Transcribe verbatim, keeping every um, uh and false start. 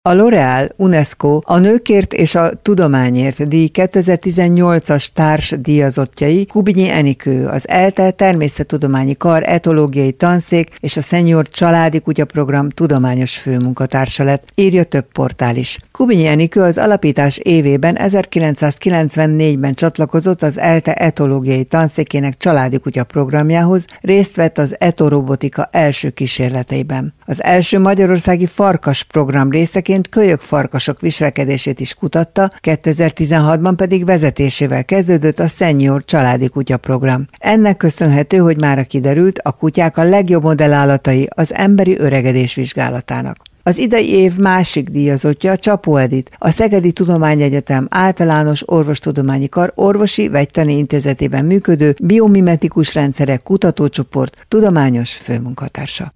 A L'Oréal UNESCO a Nőkért és a Tudományért díj kétezer-tizennyolcas társ díjazottjai Kubinyi Enikő, az ELTE Természettudományi Kar etológiai tanszék és a Senior Családi Kutyaprogram tudományos főmunkatársa lett, írja több portál is. Kubinyi Enikő az alapítás évében ezerkilencszázkilencvennégyben csatlakozott az ELTE etológiai tanszékének családi kutyaprogramjához, részt vett az etorobotika első kísérleteiben. Az első magyarországi farkas program részeként kölyökfarkasok viselkedését is kutatta, kétezer-tizenhatban pedig vezetésével kezdődött a Senior Családi Kutyaprogram. Ennek köszönhető, hogy mára kiderült, a kutyák a legjobb modellállatai az emberi öregedés vizsgálatának. Az idei év másik díjazottja Csapó Edit, a Szegedi Tudományegyetem Általános Orvostudományi Kar orvosi vegytani intézetében működő biomimetikus rendszerek kutatócsoport tudományos főmunkatársa.